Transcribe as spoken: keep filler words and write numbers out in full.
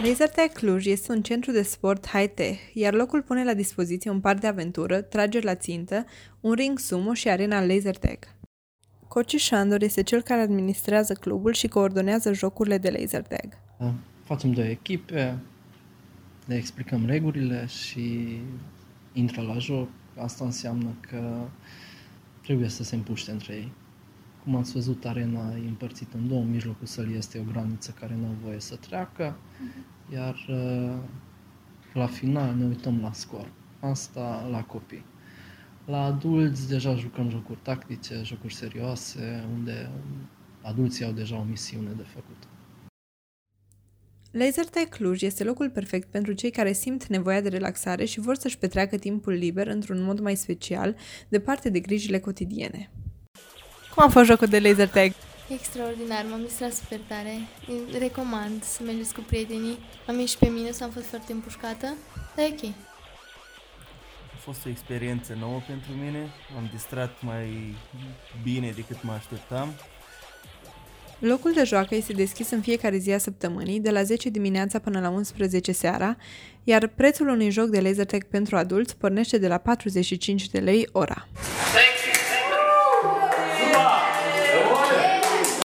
Lasertag Cluj este un centru de sport high-tech, iar locul pune la dispoziție un parc de aventură, trageri la țintă, un ring sumo și arena Lasertag. Coach Șandor este cel care administrează clubul și coordonează jocurile de Lasertag. Facem două echipe, le explicăm regulile și intră la joc. Asta înseamnă că trebuie să se împuște între ei. Cum ați văzut, arena e împărțită în două, în mijlocul sălii este o graniță care nu au voie să treacă, iar la final ne uităm la scor. Asta la copii. La adulți deja jucăm jocuri tactice, jocuri serioase, unde adulții au deja o misiune de făcut. Lasertag Cluj este locul perfect pentru cei care simt nevoia de relaxare și vor să-și petreacă timpul liber într-un mod mai special, departe de grijile cotidiene. Cum a fost jocul de Lasertag? Extraordinar, m-am distrat super tare. Recomand să mergeți cu prietenii. Am ieșit pe mine, s-am fost foarte împușcată, dar e ok. A fost o experiență nouă pentru mine, m-am distrat mai bine decât mă așteptam. Locul de joacă este deschis în fiecare zi a săptămânii, de la zece dimineața până la unsprezece seara, iar prețul unui joc de Lasertag pentru adulți pornește de la patruzeci și cinci de lei ora.